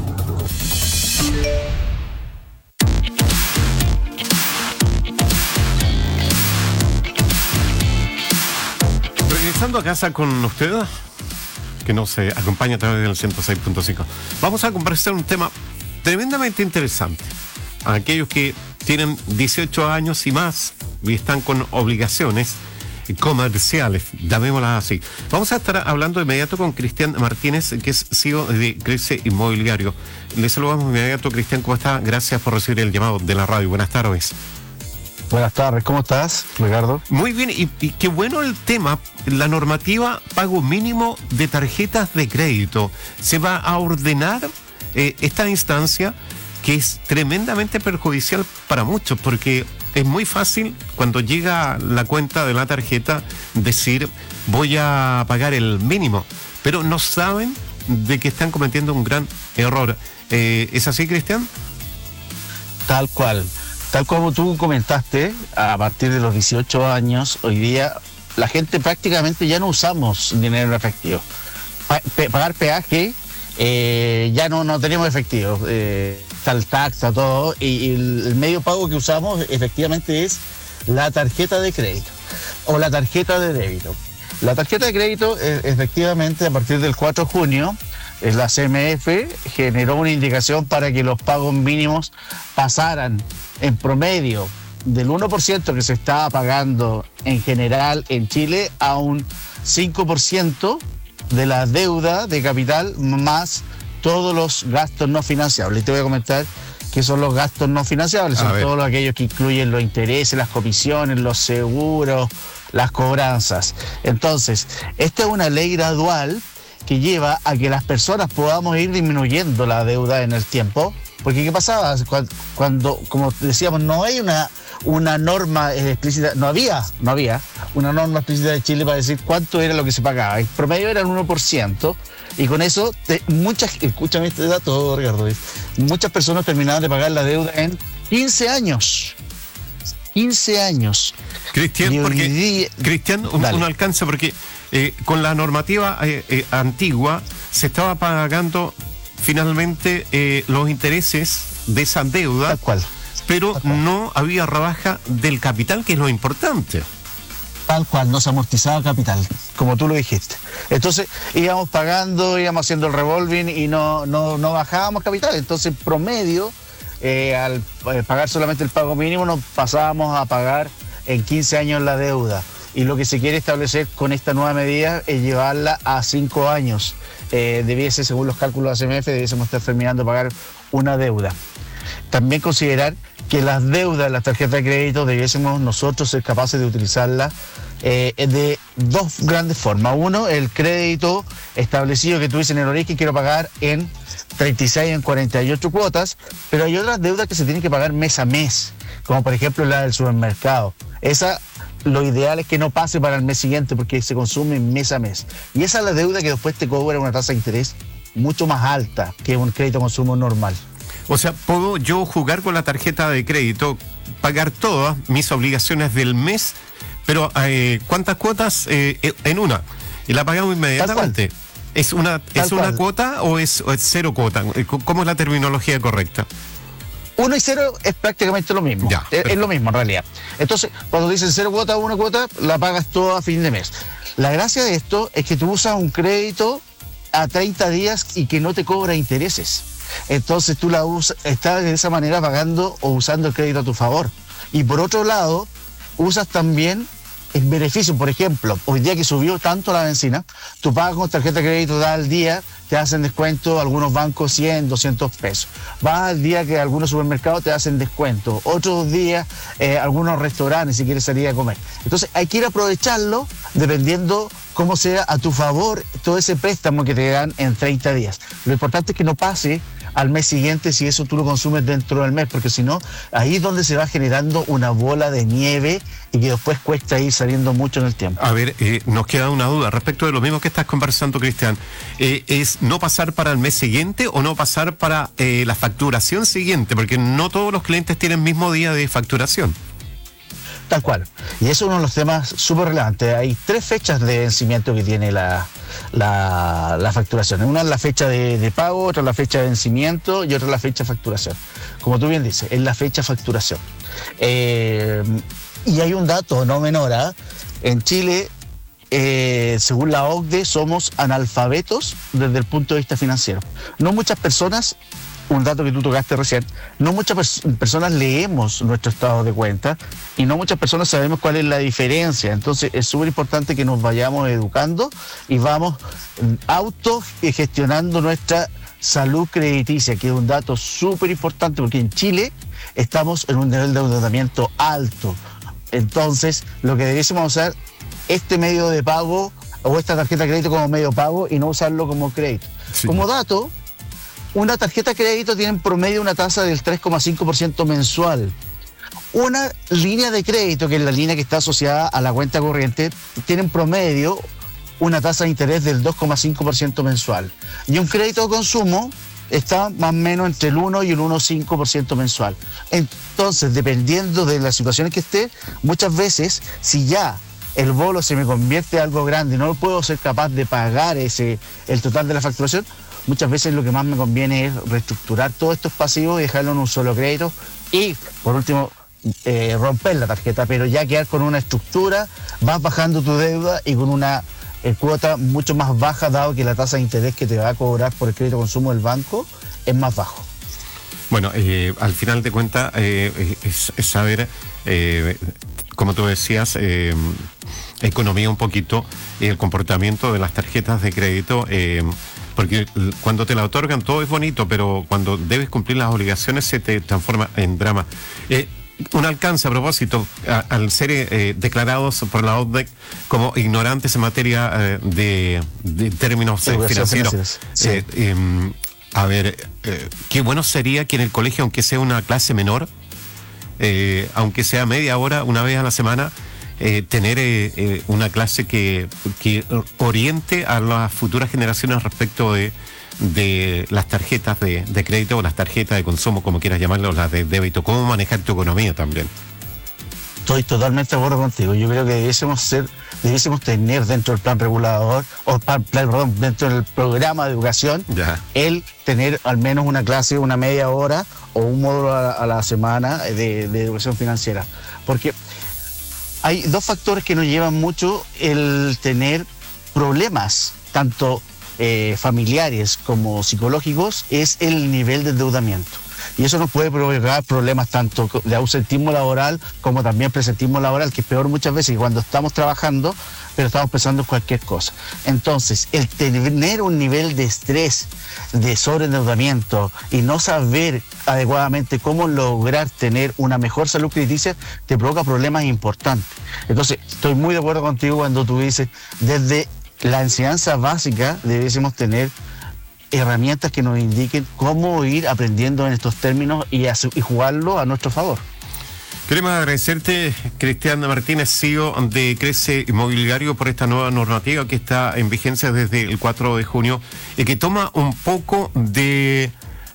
Speaker 13: Regresando a casa con usted, que nos acompaña a través del 106.5. Vamos a conversar un tema tremendamente interesante. A aquellos que tienen 18 años y más y están con obligaciones comerciales, llamémoslas así. Vamos a estar hablando de inmediato con Cristian Martínez, que es CEO de Crece Inmobiliario. Le saludamos de inmediato, Cristian, ¿cómo está? Gracias por recibir el llamado de la radio. Buenas tardes.
Speaker 21: Buenas tardes, ¿cómo estás, Ricardo?
Speaker 13: Muy bien, y qué bueno el tema, la normativa pago mínimo de tarjetas de crédito. Se va a ordenar esta instancia que es tremendamente perjudicial para muchos, porque es muy fácil cuando llega la cuenta de la tarjeta decir voy a pagar el mínimo, pero no saben de que están cometiendo un gran error. ¿Es así, Cristian?
Speaker 21: Tal cual. Tal como tú comentaste, a partir de los 18 años, hoy día la gente prácticamente ya no usamos dinero en efectivo. Pagar peaje, ya no tenemos efectivo. Está el taxa, todo, y el medio pago que usamos efectivamente es la tarjeta de crédito o la tarjeta de débito. La tarjeta de crédito, efectivamente, a partir del 4 de junio, la CMF generó una indicación para que los pagos mínimos pasaran en promedio del 1% que se estaba pagando en general en Chile a un 5% de la deuda de capital más todos los gastos no financiables. Y te voy a comentar qué son los gastos no financiables. Son todos aquellos que incluyen los intereses, las comisiones, los seguros, las cobranzas. Entonces, esta es una ley gradual que lleva a que las personas podamos ir disminuyendo la deuda en el tiempo. Porque ¿qué pasaba? Cuando, como decíamos, no hay una norma explícita, no había una norma explícita de Chile para decir cuánto era lo que se pagaba. El promedio era el 1%, y con eso, escúchame este dato, Ricardo, muchas personas terminaban de pagar la deuda en 15 años. 15 años.
Speaker 13: Cristian, un alcance, porque con la normativa antigua se estaba pagando finalmente los intereses de esa deuda.
Speaker 21: Tal cual.
Speaker 13: Pero no había rebaja del capital, que es lo importante.
Speaker 21: Tal cual, no se amortizaba capital, como tú lo dijiste. Entonces íbamos pagando, íbamos haciendo el revolving y no bajábamos capital. Entonces, promedio, al pagar solamente el pago mínimo, nos pasábamos a pagar en 15 años la deuda. Y lo que se quiere establecer con esta nueva medida es llevarla a 5 años. Debiese, según los cálculos de la CMF, debiésemos estar terminando de pagar una deuda. También considerar que las deudas, las tarjetas de crédito, debiésemos nosotros ser capaces de utilizarlas de dos grandes formas. Uno, el crédito establecido que tú dices en el origen, quiero pagar en 36, en 48 cuotas, pero hay otras deudas que se tienen que pagar mes a mes, como por ejemplo la del supermercado. Esa, lo ideal es que no pase para el mes siguiente porque se consume mes a mes. Y esa es la deuda que después te cobra una tasa de interés mucho más alta que un crédito de consumo normal.
Speaker 13: O sea, ¿puedo yo jugar con la tarjeta de crédito, pagar todas mis obligaciones del mes, pero ¿cuántas cuotas en una? Y la pagamos inmediatamente. ¿Es una cuota o es cero cuota? ¿Cómo es la terminología correcta?
Speaker 21: 1 y 0 es prácticamente lo mismo. Es lo mismo en realidad. Entonces, cuando dicen 0 cuota o 1 cuota, la pagas toda a fin de mes. La gracia de esto es que tú usas un crédito a 30 días y que no te cobra intereses. Entonces tú estás de esa manera pagando o usando el crédito a tu favor. Y por otro lado, usas también el beneficio. Por ejemplo, hoy día que subió tanto la benzina, tú pagas con tarjeta de crédito, da al día, te hacen descuento algunos bancos 100, 200 pesos. Vas al día que algunos supermercados te hacen descuento. Otros días, algunos restaurantes si quieres salir a comer. Entonces hay que ir a aprovecharlo dependiendo cómo sea a tu favor todo ese préstamo que te dan en 30 días. Lo importante es que no pase al mes siguiente si eso tú lo consumes dentro del mes, porque si no, ahí es donde se va generando una bola de nieve y que después cuesta ir saliendo mucho en el tiempo.
Speaker 13: A ver, nos queda una duda respecto de lo mismo que estás conversando, Cristian. ¿Es no pasar para el mes siguiente o no pasar para la facturación siguiente? Porque no todos los clientes tienen mismo día de facturación.
Speaker 21: Tal cual. Y eso es uno de los temas súper relevantes. Hay 3 fechas de vencimiento que tiene la facturación. Una es la fecha de pago, otra es la fecha de vencimiento y otra es la fecha de facturación. Como tú bien dices, es la fecha de facturación. Y hay un dato no menor. En Chile, según la OCDE, somos analfabetos desde el punto de vista financiero. No muchas personas, un dato que tú tocaste recién, no muchas personas leemos nuestro estado de cuenta y no muchas personas sabemos cuál es la diferencia. Entonces es súper importante que nos vayamos educando y vamos autogestionando nuestra salud crediticia, que es un dato súper importante porque en Chile estamos en un nivel de endeudamiento alto. Entonces lo que debiésemos usar este medio de pago o esta tarjeta de crédito como medio de pago y no usarlo como crédito. Sí. Como dato, una tarjeta de crédito tiene en promedio una tasa del 3,5% mensual. Una línea de crédito, que es la línea que está asociada a la cuenta corriente, tiene en promedio una tasa de interés del 2,5% mensual. Y un crédito de consumo está más o menos entre el 1 y el 1,5% mensual. Entonces, dependiendo de la situación en que esté, muchas veces, si ya el bolo se me convierte en algo grande y no puedo ser capaz de pagar el total de la facturación, muchas veces lo que más me conviene es reestructurar todos estos pasivos y dejarlo en un solo crédito y, por último, romper la tarjeta, pero ya quedar con una estructura, vas bajando tu deuda y con una cuota mucho más baja, dado que la tasa de interés que te va a cobrar por el crédito de consumo del banco es más bajo.
Speaker 13: Bueno, al final de cuentas es saber, como tú decías, economía un poquito y el comportamiento de las tarjetas de crédito, porque cuando te la otorgan todo es bonito, pero cuando debes cumplir las obligaciones se te transforma en drama. Un alcance a propósito, al ser declarados por la OCDE como ignorantes en materia de términos financieros.
Speaker 21: Sí.
Speaker 13: A ver, qué bueno sería que en el colegio, aunque sea una clase menor, aunque sea media hora, una vez a la semana, tener una clase que oriente a las futuras generaciones respecto de las tarjetas de crédito o las tarjetas de consumo, como quieras llamarlo, las de débito, cómo manejar tu economía también.
Speaker 21: Estoy totalmente de acuerdo contigo. Yo creo que debiésemos tener dentro del plan regulador, dentro del programa de educación, el tener al menos una clase, una media hora o un módulo a la semana de educación financiera. Porque hay dos factores que nos llevan mucho el tener problemas, tanto familiares como psicológicos, es el nivel de endeudamiento. Y eso nos puede provocar problemas tanto de ausentismo laboral como también presentismo laboral, que es peor muchas veces que cuando estamos trabajando, pero estamos pensando en cualquier cosa. Entonces, el tener un nivel de estrés, de sobreendeudamiento y no saber adecuadamente cómo lograr tener una mejor salud crediticia, te provoca problemas importantes. Entonces, estoy muy de acuerdo contigo cuando tú dices, desde la enseñanza básica debiésemos tener herramientas que nos indiquen cómo ir aprendiendo en estos términos y jugarlo a nuestro favor.
Speaker 13: Queremos agradecerte, Cristian Martínez, CEO de Crece Inmobiliario, por esta nueva normativa que está en vigencia desde el 4 de junio y que toma un poco de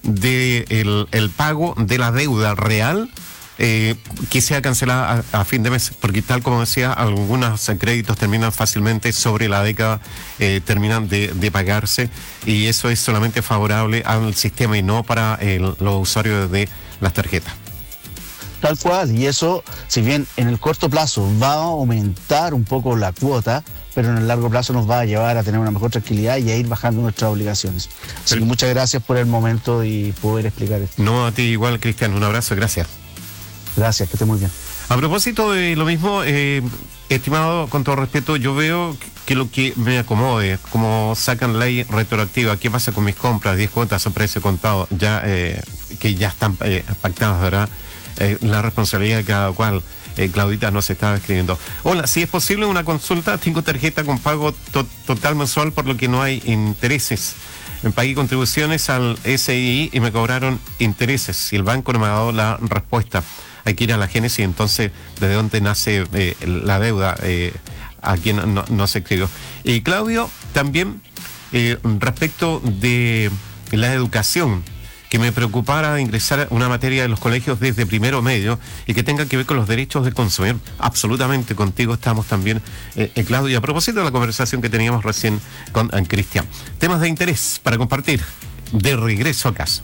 Speaker 13: el pago de la deuda real que sea cancelada a fin de mes, porque tal como decía, algunos créditos terminan fácilmente sobre la década, terminan de pagarse, y eso es solamente favorable al sistema y no para los usuarios de las tarjetas.
Speaker 21: Tal cual, y eso, si bien en el corto plazo va a aumentar un poco la cuota, pero en el largo plazo nos va a llevar a tener una mejor tranquilidad y a ir bajando nuestras obligaciones. Así que muchas gracias por el momento y poder explicar esto.
Speaker 13: No, a ti igual, Cristian, un abrazo, gracias.
Speaker 21: Gracias, que esté muy bien.
Speaker 13: A propósito de lo mismo, estimado, con todo respeto, yo veo que lo que me acomode, como sacan ley retroactiva, ¿qué pasa con mis compras? 10 cuotas a precio contado, ya que ya están pactadas, ¿verdad? La responsabilidad de cada cual. Claudita nos estaba escribiendo. Hola, si es posible una consulta, tengo tarjeta con pago total mensual, por lo que no hay intereses. Me pagué contribuciones al SII y me cobraron intereses y el banco no me ha dado la respuesta. Hay que ir a la génesis, entonces, ¿desde dónde nace la deuda? A quien no se escribió. Y Claudio, también respecto de la educación, que me preocupara ingresar una materia de los colegios desde primero medio y que tenga que ver con los derechos del consumidor. Absolutamente contigo estamos también, Claudio. Y a propósito de la conversación que teníamos recién con Cristian. Temas de interés para compartir de regreso a casa.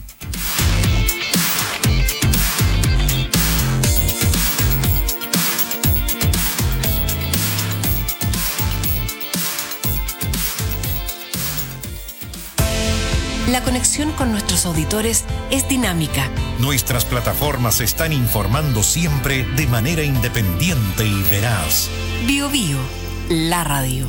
Speaker 6: La conexión con nuestros auditores es dinámica.
Speaker 16: Nuestras plataformas están informando siempre de manera independiente y veraz.
Speaker 6: Bio Bio, la radio.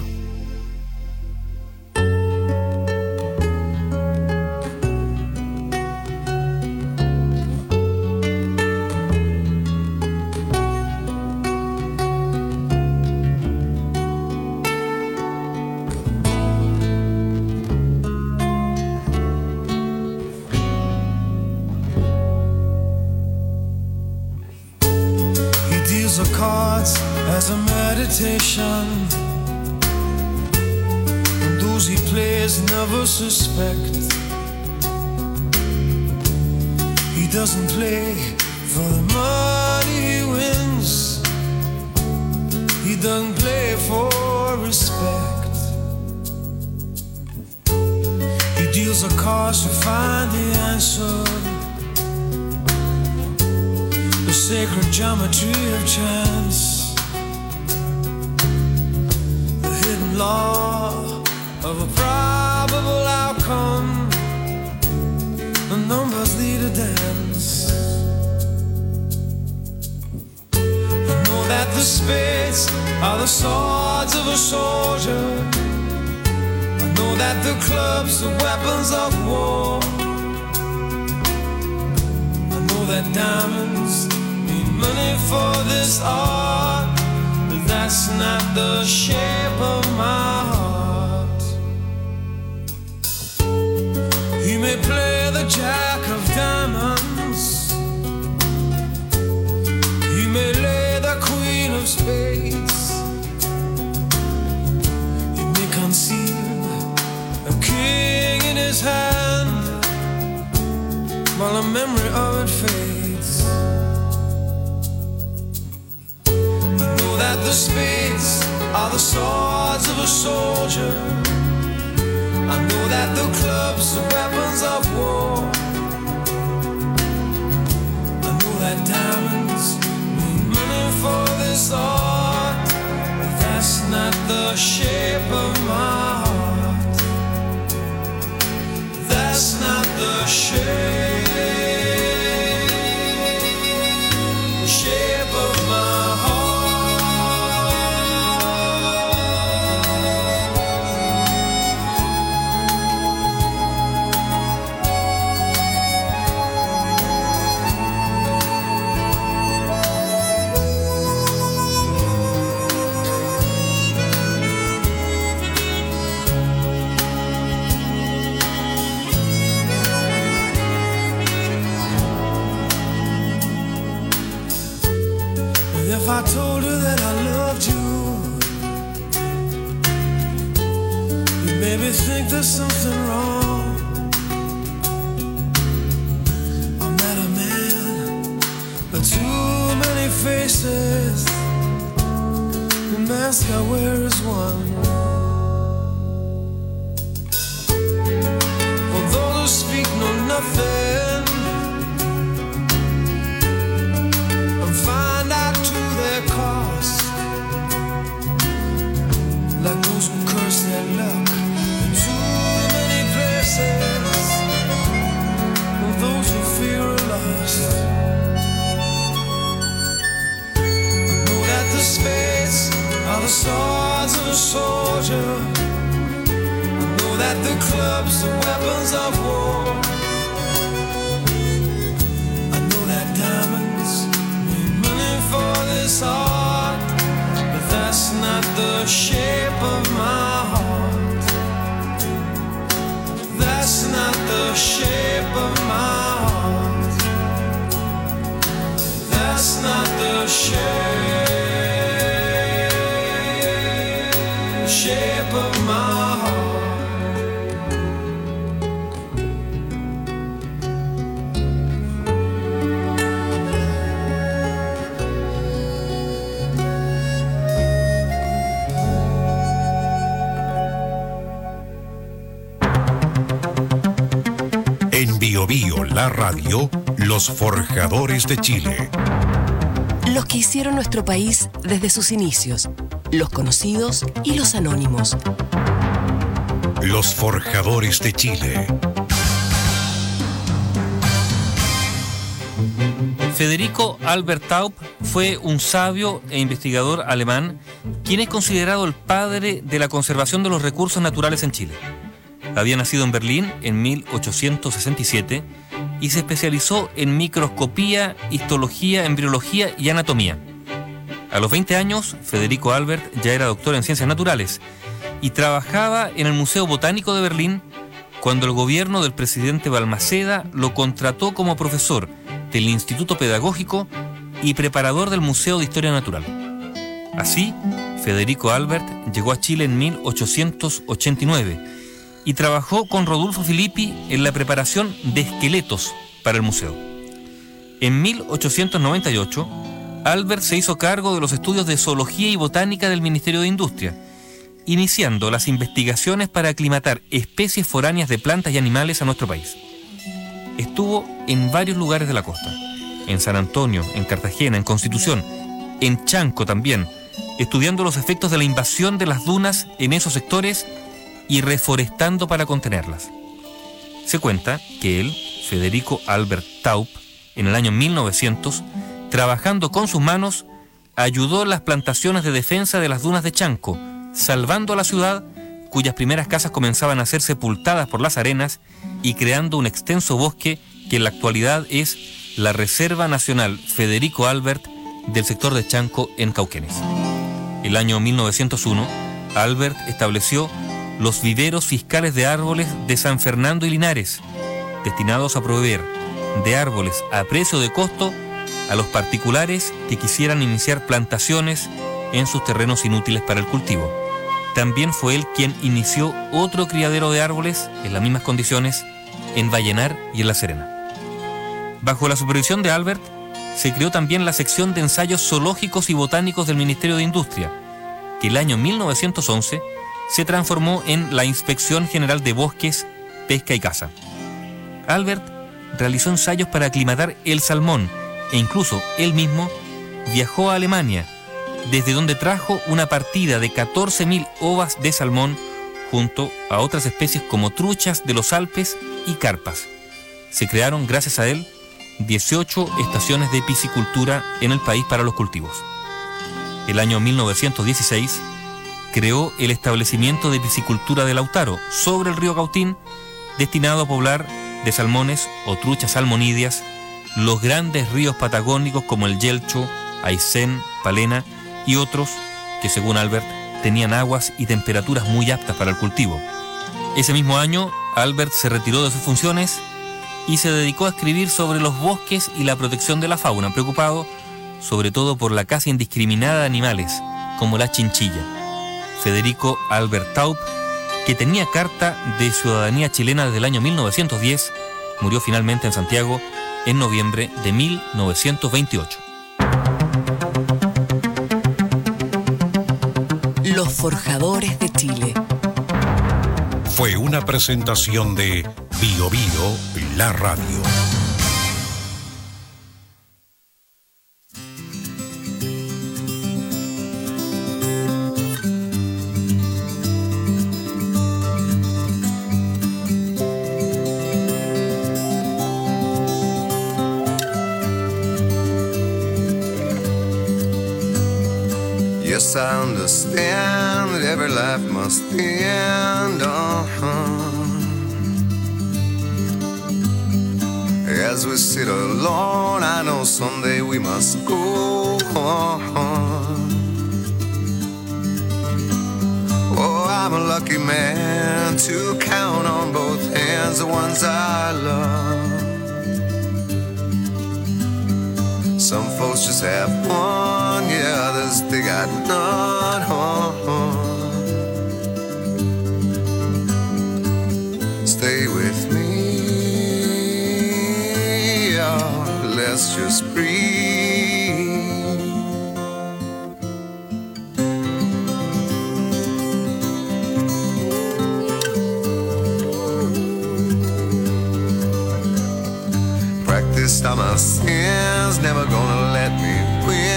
Speaker 15: As a meditation, and those he plays never suspect. He doesn't play for the money he wins. He doesn't play for respect. He deals the cards to find the answer. The sacred geometry of chance. Law spades are the swords of a soldier. I know that the clubs are weapons of war. I know that diamonds need money for this art, but that's not the shape of my heart. He may play the jack of diamonds, he may lay the queen of spades, he may conceal a king in his hand while the memory of it fades. I know that the spades are the swords of a soldier. I know that the clubs are weapons of war. I know that diamonds need money for this art, but that's not the shape of my heart. That's not the shape of my heart. If I told her that I loved you, you'd maybe think there's something wrong. I'm not a man, but too many faces. The mask I wear is one. For those who speak know nothing and find out to their cost, like those who curse their luck in too many places, and those who fear are lost. I know that the spades are the swords of a soldier. I know that the clubs are weapons of war. I know that diamonds need money for this art, but that's not the shape of my heart. That's not the shape of my heart. That's not the shape of my heart.
Speaker 16: En Bio Bio, la radio, los forjadores de Chile.
Speaker 6: Los que hicieron nuestro país desde sus inicios, los conocidos y los anónimos.
Speaker 16: Los forjadores de Chile.
Speaker 1: Federico Albert Taub fue un sabio e investigador alemán, quien es considerado el padre de la conservación de los recursos naturales en Chile. Había nacido en Berlín en 1867 y se especializó en microscopía, histología, embriología y anatomía. A los 20 años, Federico Albert ya era doctor en ciencias naturales y trabajaba en el Museo Botánico de Berlín cuando el gobierno del presidente Balmaceda lo contrató como profesor del Instituto Pedagógico y preparador del Museo de Historia Natural. Así, Federico Albert llegó a Chile en 1889 y trabajó con Rodolfo Filippi en la preparación de esqueletos para el museo. En 1898, Albert se hizo cargo de los estudios de zoología y botánica del Ministerio de Industria, iniciando las investigaciones para aclimatar especies foráneas de plantas y animales a nuestro país. Estuvo en varios lugares de la costa, en San Antonio, en Cartagena, en Constitución, en Chanco también, estudiando los efectos de la invasión de las dunas en esos sectores y reforestando para contenerlas. Se cuenta que él, Federico Albert Taub, en el año 1900, trabajando con sus manos, ayudó en las plantaciones de defensa de las dunas de Chanco, salvando a la ciudad, cuyas primeras casas comenzaban a ser sepultadas por las arenas y creando un extenso bosque que en la actualidad es la Reserva Nacional Federico Albert del sector de Chanco en Cauquenes. El año 1901, Albert estableció los viveros fiscales de árboles de San Fernando y Linares, destinados a proveer de árboles a precio de costo a los particulares que quisieran iniciar plantaciones en sus terrenos inútiles para el cultivo. También fue él quien inició otro criadero de árboles en las mismas condiciones en Vallenar y en La Serena. Bajo la supervisión de Albert, se creó también la sección de ensayos zoológicos y botánicos del Ministerio de Industria, que el año 1911 se transformó en la Inspección General de Bosques, Pesca y Caza. Albert realizó ensayos para aclimatar el salmón e incluso él mismo viajó a Alemania, desde donde trajo una partida de 14.000 ovas de salmón junto a otras especies como truchas de los Alpes y carpas. Se crearon, gracias a él, 18 estaciones de piscicultura en el país para los cultivos. El año 1916 creó el establecimiento de piscicultura de Lautaro sobre el río Cautín, destinado a poblar de salmones o truchas salmonídeas los grandes ríos patagónicos como el Yelcho, Aysén, Palena y otros que, según Albert, tenían aguas y temperaturas muy aptas para el cultivo. Ese mismo año, Albert se retiró de sus funciones y se dedicó a escribir sobre los bosques y la protección de la fauna, preocupado sobre todo por la caza indiscriminada de animales, como la chinchilla. Federico Albert Taub, que tenía carta de ciudadanía chilena desde el año 1910, murió finalmente en Santiago en noviembre de 1928.
Speaker 6: Los Forjadores de Chile.
Speaker 16: Fue una presentación de Bio Bio, la radio.
Speaker 7: Yes, I understand that every life must end. As we sit alone, I know someday we must go on. Oh, I'm a lucky man to count on both hands the ones I love. Some folks just have one, yeah, others they got none. Stay with me, oh, let's just breathe. Practiced on my sins, never gonna let me win.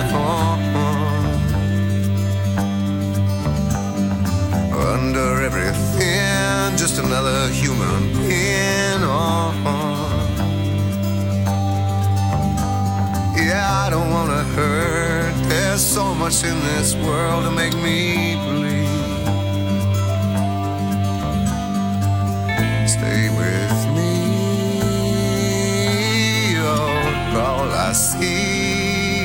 Speaker 7: Under everything, just another human being. Yeah, I don't wanna hurt. There's so much in this world to make me bleed. Stay with me, oh, all I see.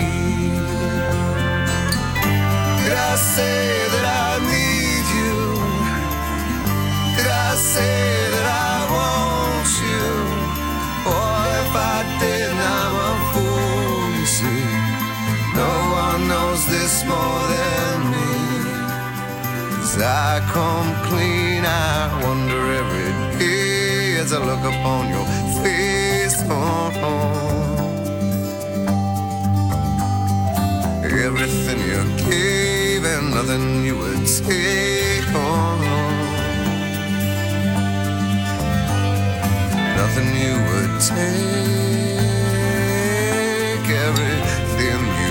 Speaker 7: Did I say that I need you? Did I say that I want you? Or if I did, I'm a fool, you see. No one knows this more than me. As I come clean, I wonder every day as I look upon your face. Everything you gave and nothing you would take on. Nothing you would take, everything you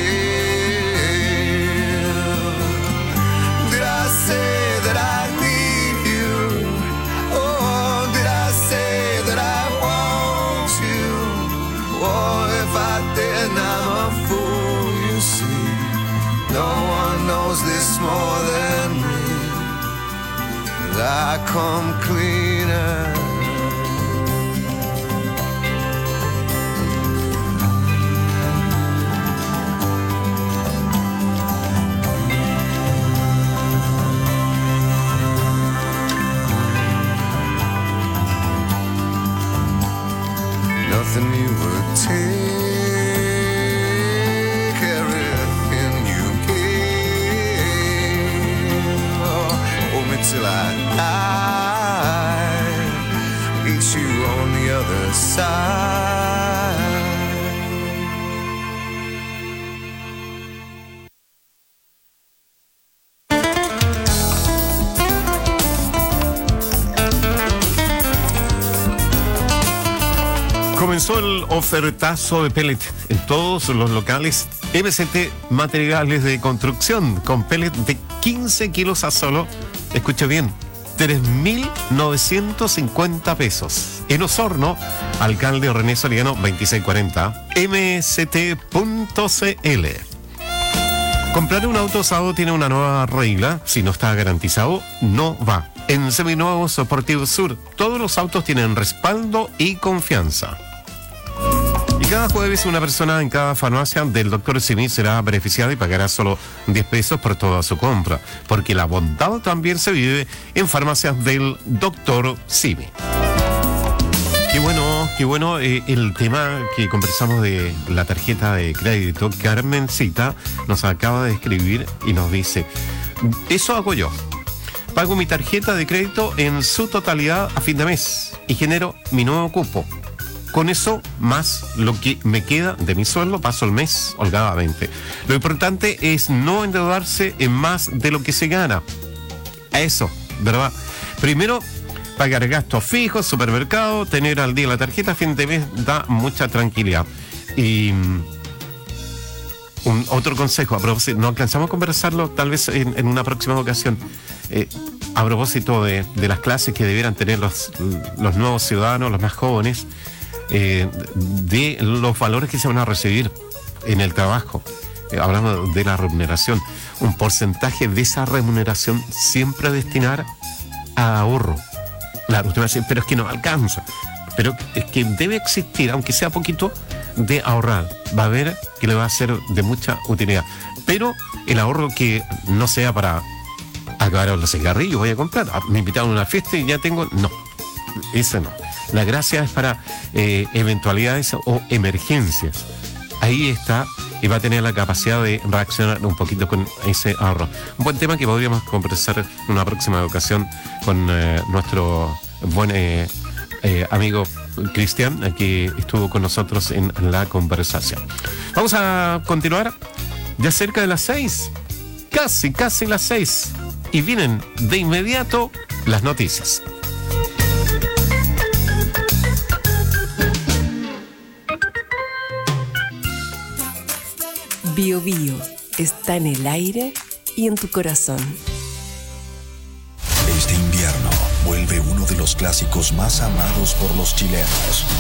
Speaker 7: give. Did I say that I need you? Oh, did I say that I want you? Oh, if I did, I'm a fool, you see. I come cleaner. Nothing you would take, everything you gave. Oh, hold me till I die, meet you on the other side.
Speaker 13: Comenzó el ofertazo de pellet en todos los locales MCT Materiales de Construcción con pellet de 15 kilos a solo, escucha bien, 3.950 pesos. En Osorno, alcalde René Soriano 2640, mct.cl. Comprar un auto usado tiene una nueva regla. Si no está garantizado, no va. En Seminuevos Deportivo Sur, todos los autos tienen respaldo y confianza. Y cada jueves una persona en cada farmacia del Dr. Simi será beneficiada y pagará solo 10 pesos por toda su compra, porque la bondad también se vive en farmacias del Dr. Simi. Qué bueno el tema que conversamos de la tarjeta de crédito. Carmencita nos acaba de escribir y nos dice, eso hago yo. Pago mi tarjeta de crédito en su totalidad a fin de mes y genero mi nuevo cupo. Con eso, más lo que me queda de mi sueldo, paso el mes holgadamente. Lo importante es no endeudarse en más de lo que se gana. Eso, ¿verdad? Primero, pagar gastos fijos, supermercado, tener al día la tarjeta a fin de mes da mucha tranquilidad. Y otro consejo, a propósito, no alcanzamos a conversarlo tal vez en una próxima ocasión. A propósito de las clases que debieran tener los nuevos ciudadanos, los más jóvenes, de los valores que se van a recibir en el trabajo, hablando de la remuneración, un porcentaje de esa remuneración siempre destinar a ahorro. Claro, usted va a decir, pero es que no alcanza, pero es que debe existir, aunque sea poquito, de ahorrar. Va a ver que le va a ser de mucha utilidad, pero el ahorro que no sea para acabar los cigarrillos, voy a comprar, me invitaron a una fiesta y ya tengo, no, ese no. La gracia es para eventualidades o emergencias. Ahí está, y va a tener la capacidad de reaccionar un poquito con ese ahorro. Un buen tema que podríamos conversar en una próxima ocasión con nuestro buen amigo Cristian, que estuvo con nosotros en la conversación. Vamos a continuar ya cerca de las 6, casi las 6, y vienen de inmediato las noticias.
Speaker 6: Bio Bio está en el aire y en tu corazón.
Speaker 16: Este invierno vuelve uno de los clásicos más amados por los chilenos.